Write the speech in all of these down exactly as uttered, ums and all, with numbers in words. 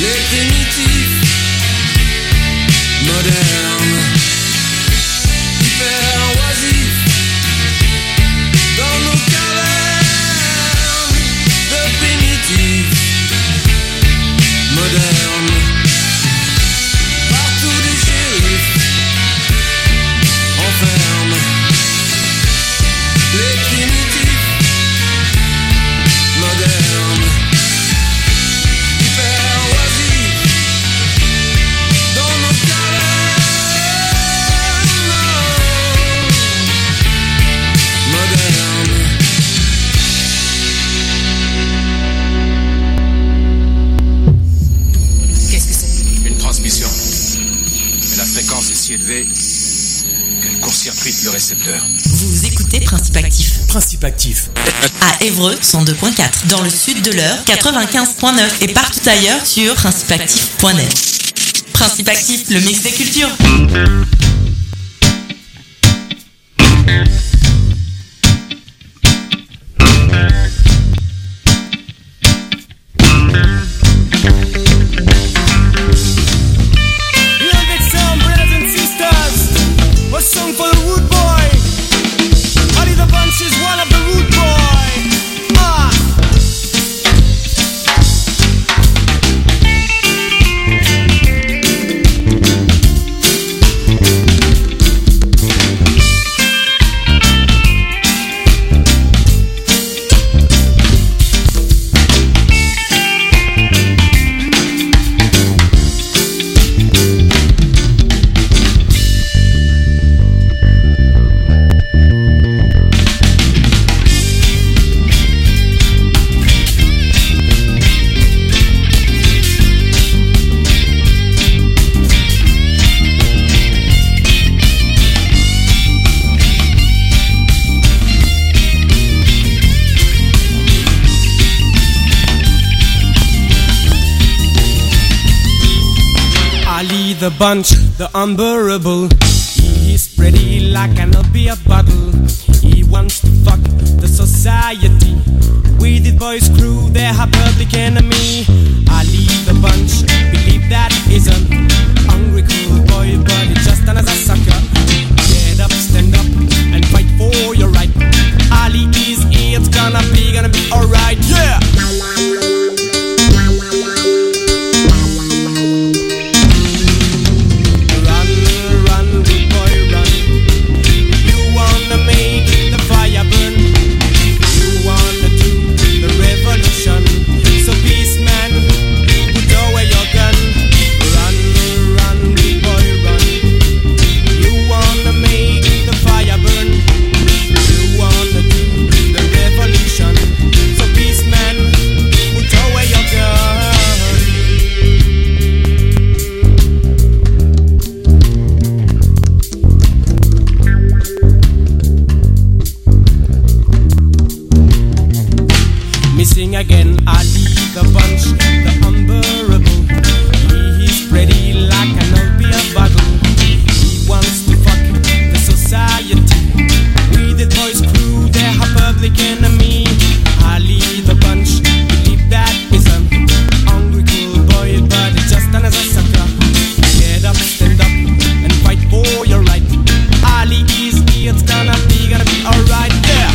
les primitifs, modernes, hyper oisifs, dans nos cavernes de primitifs, modernes, partout des shérifs, enferment les primitifs, modernes, hyper oisifs, dans nos cavernes, modernes. Qu'est-ce que c'est? Une transmission. Mais la fréquence est si élevée qu'elle court-circuite le récepteur. Vous écoutez Principe Actif. Principe Actif. À Évreux, cent deux point quatre. Dans le sud de l'Eure, quatre-vingt-quinze point neuf. Et partout ailleurs sur principe actif point net. Principe Actif, le mix des cultures. The bunch, the unbearable. He is pretty like an opiate bottle. He wants to fuck the society. With his boys' crew, they're a public enemy. Ali the bunch, believe that he's a hungry cool boy, but he's just another sucker. Get up, stand up, and fight for your right. Ali is here, it's gonna be, gonna be alright, yeah! Again, Ali the bunch, the unbearable. He is ready like an opiate bottle. He wants to fuck the society. With his boys' crew, they're a public enemy. Ali the bunch, believe that he's a hungry cool boy, but he's just another sucker. Get up, stand up, and fight for your right. Ali is here, it's gonna be, gonna be alright, yeah.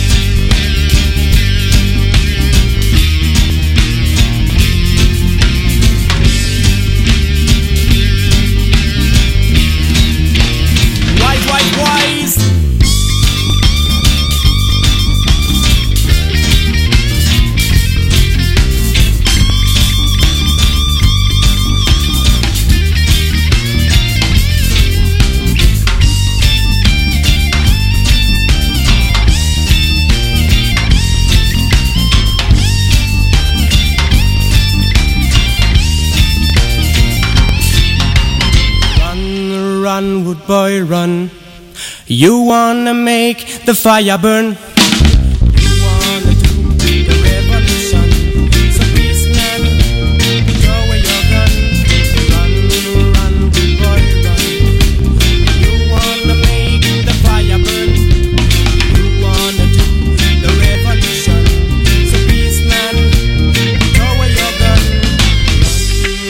Run, wood boy, run. You wanna make the fire burn. You wanna do the revolution. So peace man, throw away your gun. Run, run, wood boy, run. You wanna make the fire burn. You wanna do the revolution. So peace man, throw away your gun.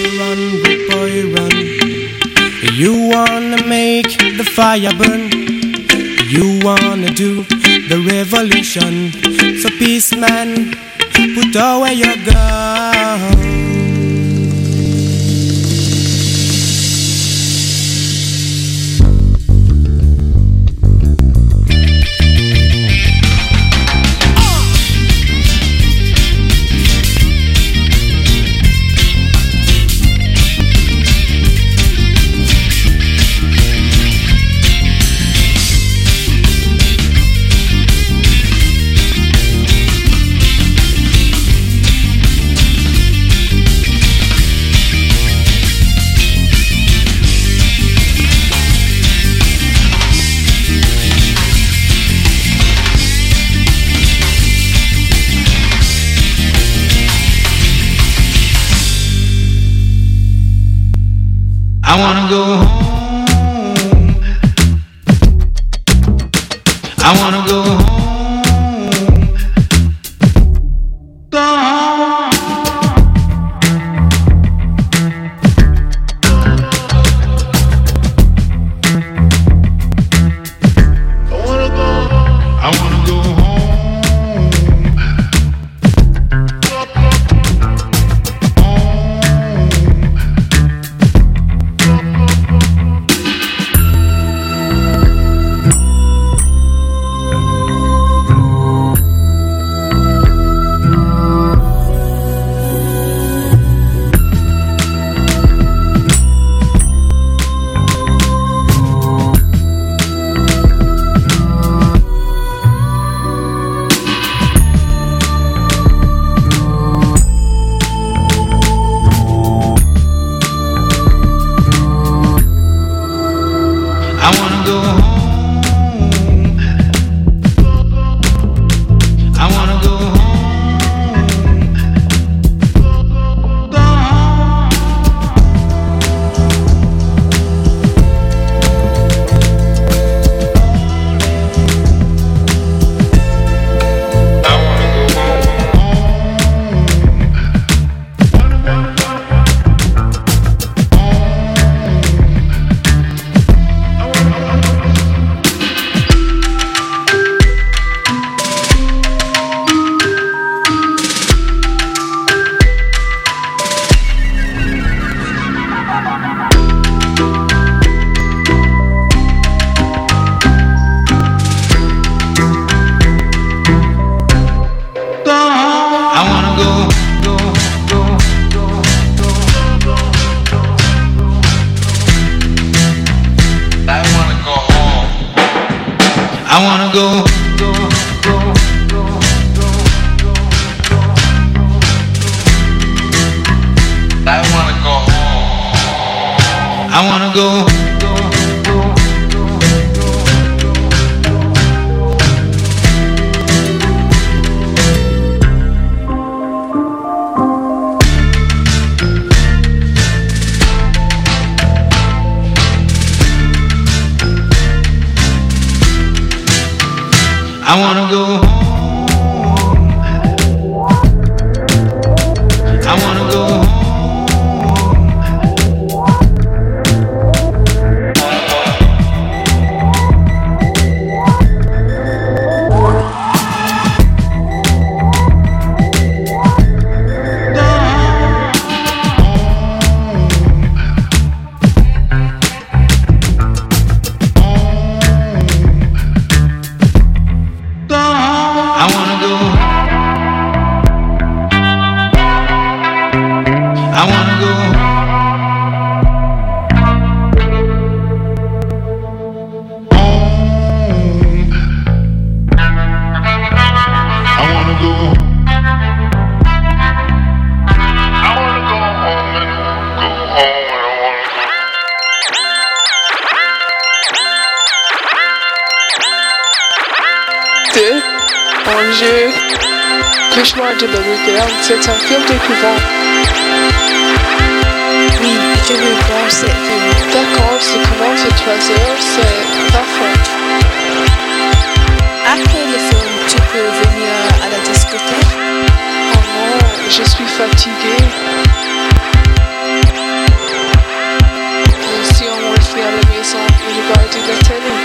fire burn. You wanna do the revolution. So peace man, put away your gun. I wanna go home. I wanna go home. Go home. I wanna go home. I wanna go home. I wanna go home. I wanna go home. Go home. I wanna go I wanna go, go, go, go, go, go, go. I wanna go home. I wanna go, go, go, go, I wanna go home. I wanna go home. I wanna go. I wanna go. Home. I wanna go. I wanna go home and go home and I wanna go. Deux. Mon jeu, Cauchemar de la Moderne, c'est un film d'épouvante. Oui, je veux voir ce film. D'accord, c'est commence à trois heures, c'est parfait. Après le film, tu peux venir à la discothèque. Oh non, je suis fatiguée. Et si on refait à la maison, il regarding the telly.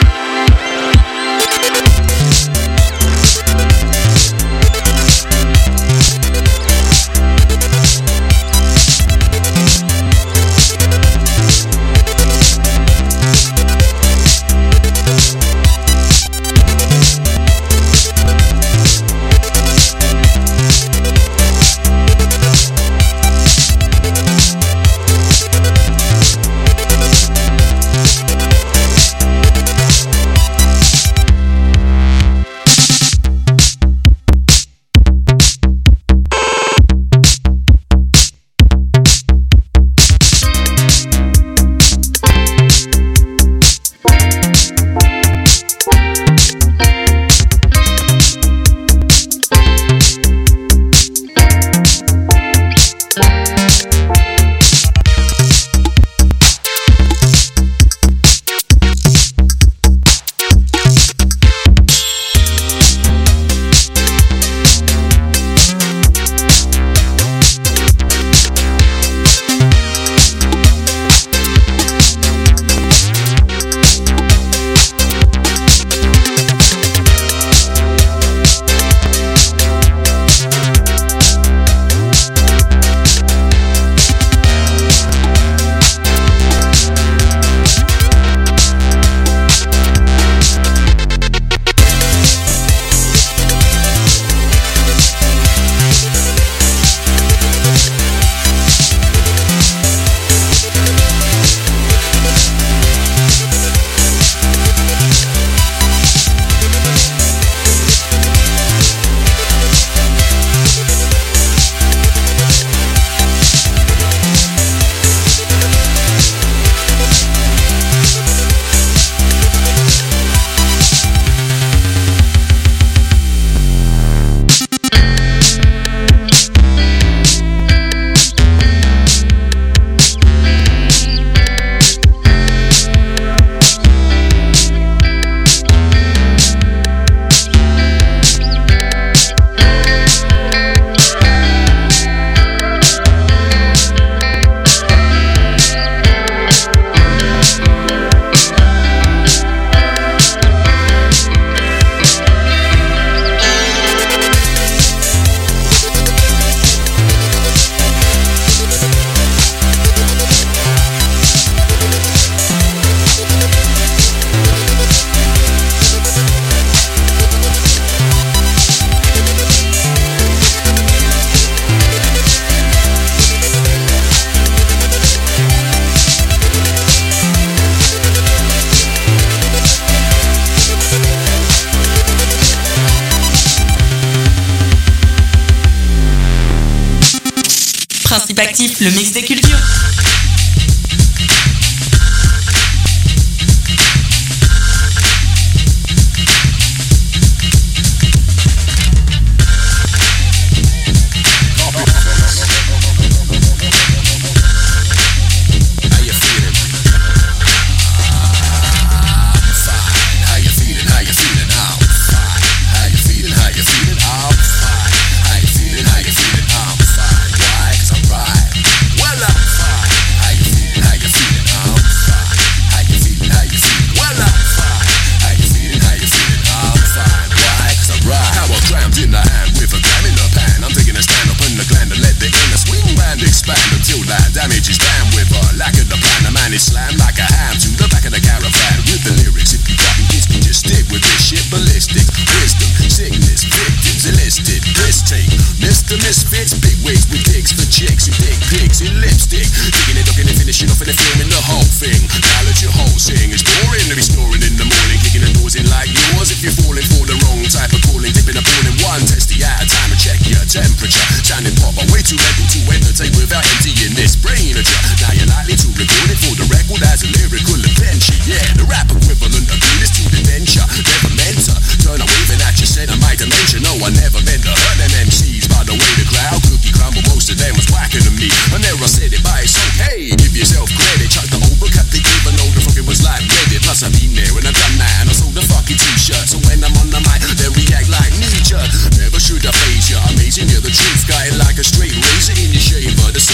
Principe Actif, le mix des cultures.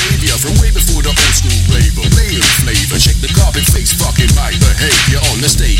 on the stage.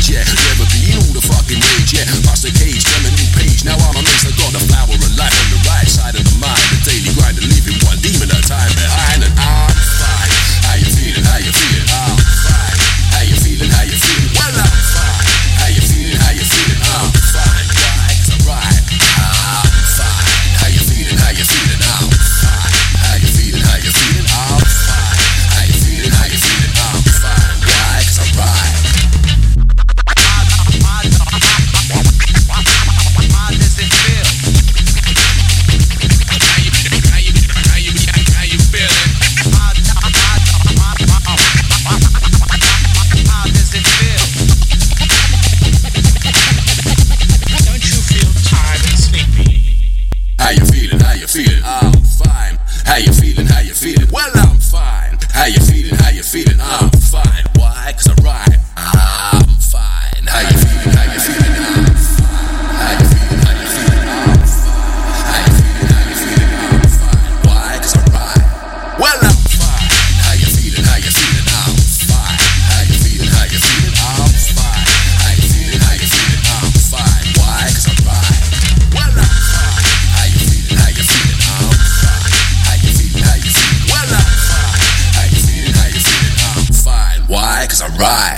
Alright.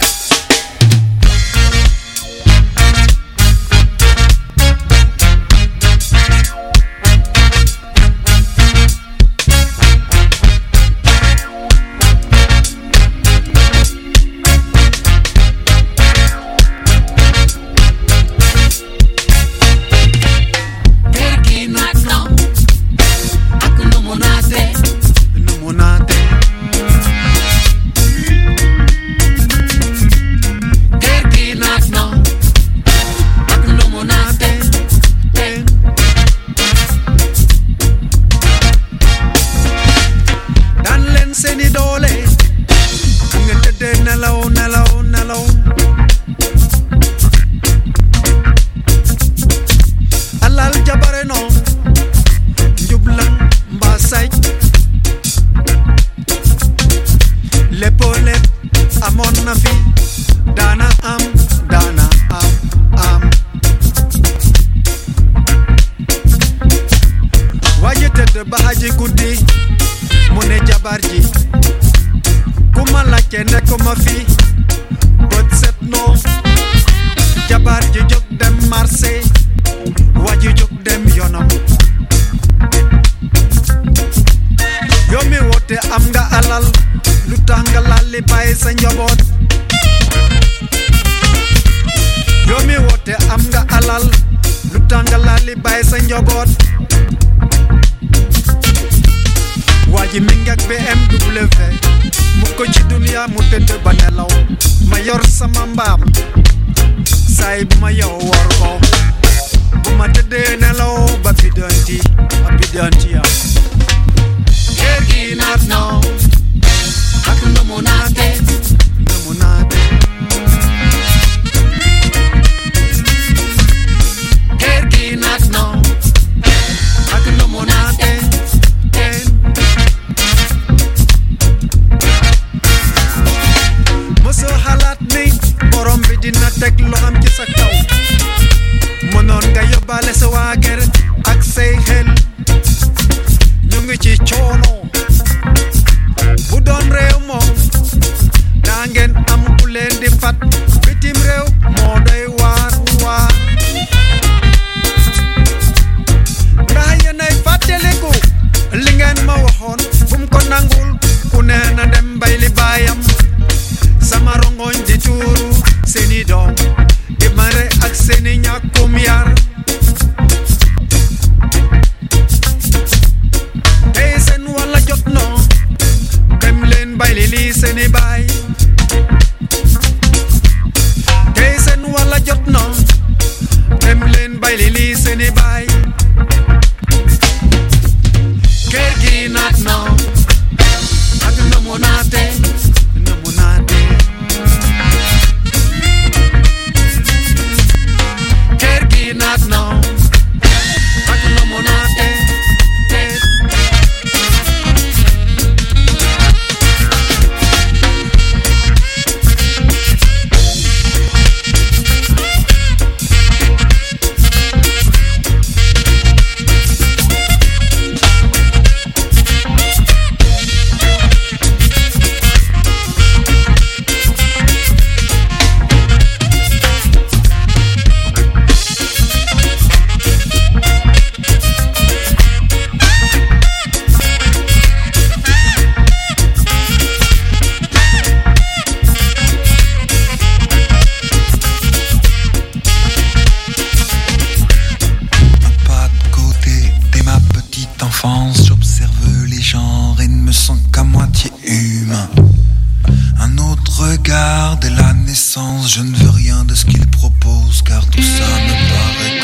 Je ne veux rien de ce qu'il propose, car tout ça me paraît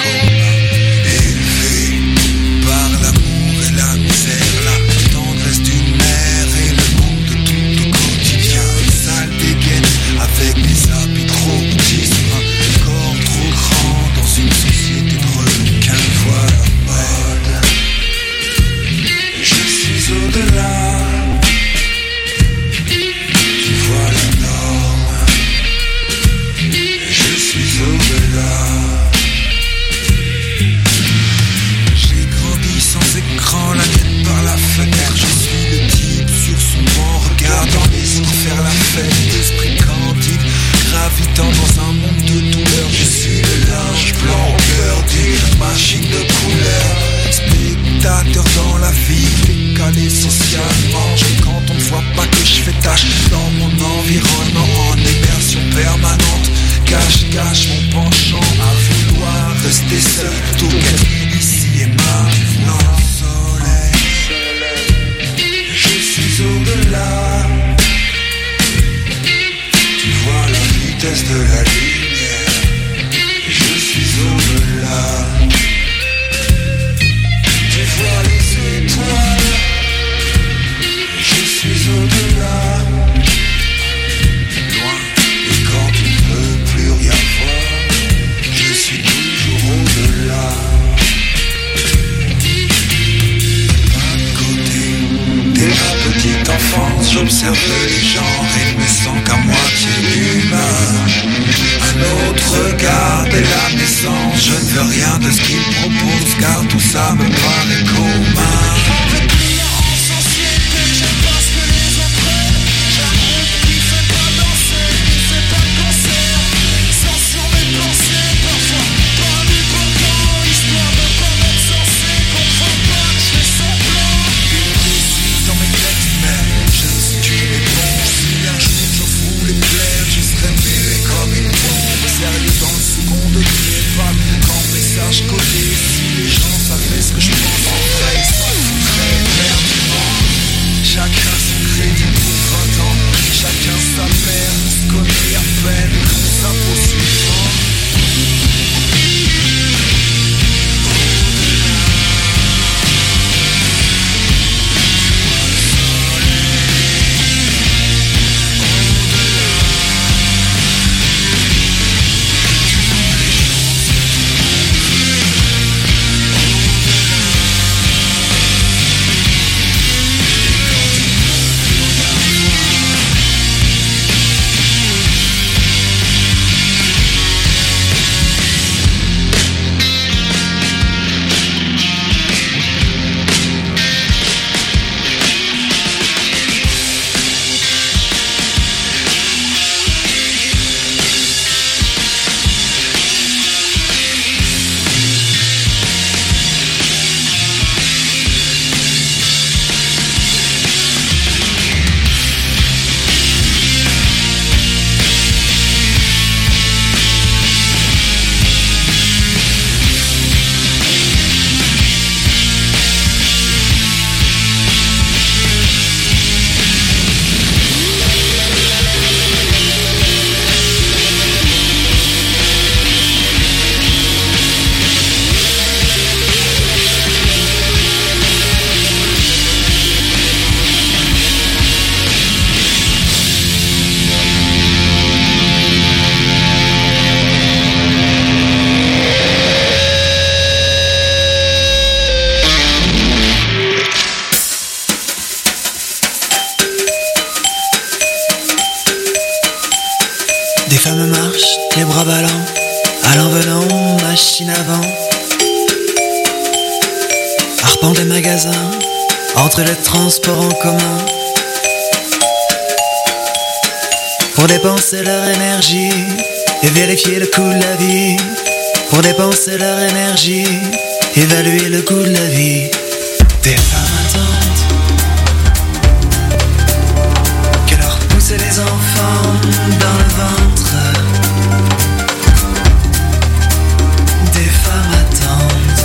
comme élevé par l'amour et la misère, la tendresse d'une mère et le monde de tout au quotidien. Sale dégaine avec des habits trop petits, un corps trop grand dans une société de requins. Voilà mode, je suis au-delà. Tu vois la norme, je suis au-delà. J'ai grandi sans écran, la tête par la fenêtre. Je suis le type sur son banc, regardant les autres faire la fête. Esprit candide cache mon penchant à vouloir rester seul plutôt qu'être ici et maintenant. Soleil, je suis au-delà. Tu vois la vitesse de la lumière. Je suis au-delà. Tu vois les étoiles. Je suis au-delà. Loin, et quand tu ne peux plus rien voir, je suis toujours au-delà. À côté, dès ma petite enfance, j'observais les gens et me sens qu'à moitié humain. Un autre regard dès la naissance, je ne veux rien de ce qu'il propose, car tout ça me paraît commun. Collé, si les gens savaient ce que je pense en vrai, ils s'en foutraient éperdument. Chacun son crédit pour vingt ans, chacun sa mère, on se connaît à peine, tout ça pour suivant. Des femmes marchent, les bras ballants, allant venant, machine avant. Arpentent des magasins, entre les transports en commun. Pour dépenser leur énergie et vérifier le coût de la vie. Pour dépenser leur énergie, évaluer le coût de la vie. Des femmes attendent que leur poussent les enfants dans le ventre. Des femmes attendent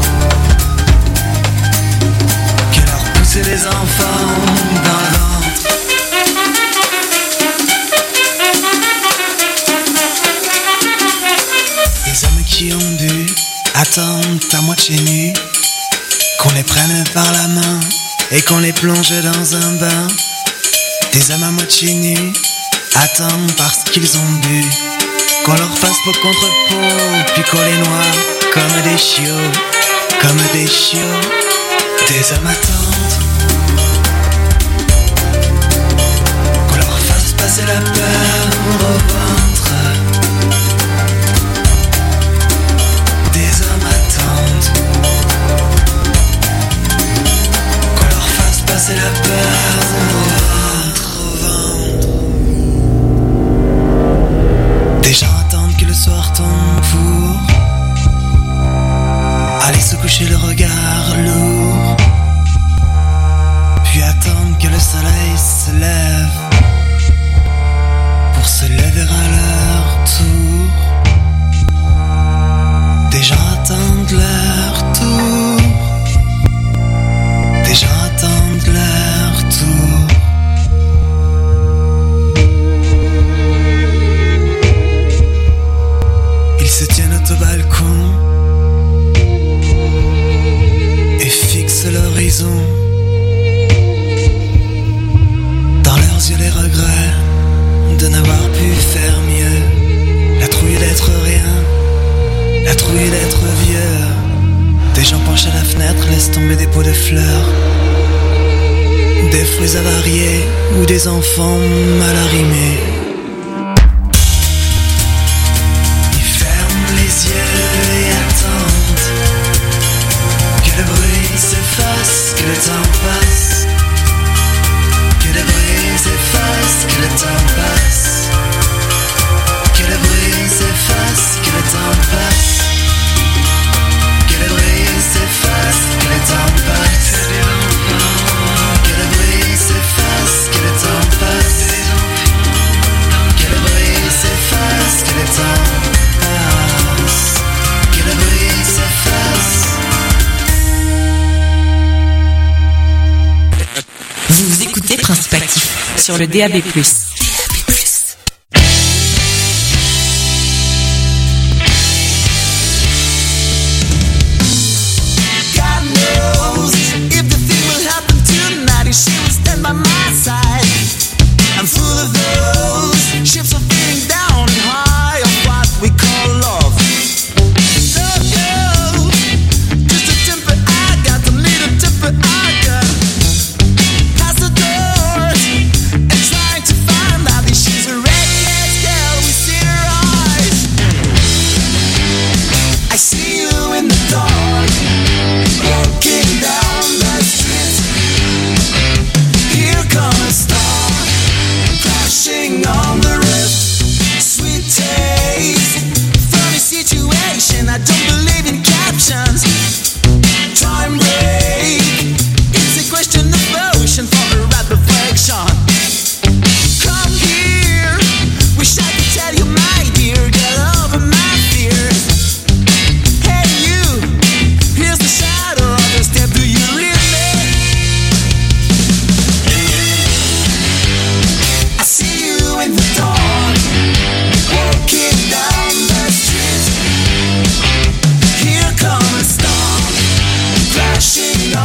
que leur poussent les enfants dans le ventre. Des hommes qui ont bu attendent à moitié nus qu'on les prenne par la main et qu'on les plonge dans un bain. Des hommes à moitié nus attendent parce qu'ils ont bu qu'on leur fasse peau contre peau, puis qu'on les noie comme des chiots, comme des chiots. Des hommes attendent qu'on leur fasse passer la peur au ventre. Des hommes attendent qu'on leur fasse passer la peur au ventre, au ventre. Des gens attendent que le soir tombe pour aller se coucher le regard lourd, puis attendent que le soleil se lève propos de fleurs, des fruits avariés ou des enfants mal arrimés. Ils ferment les yeux et attendent que le bruit s'efface, que le temps passe, que le bruit s'efface, que le temps passe, que le bruit s'efface, que le temps passe, que le bruit s'efface, que le temps passe, que le bruit s'efface, que le temps passe, que le bruit s'efface, que le temps passe, que le bruit s'efface. Vous écoutez Principe Actif sur le D A B plus.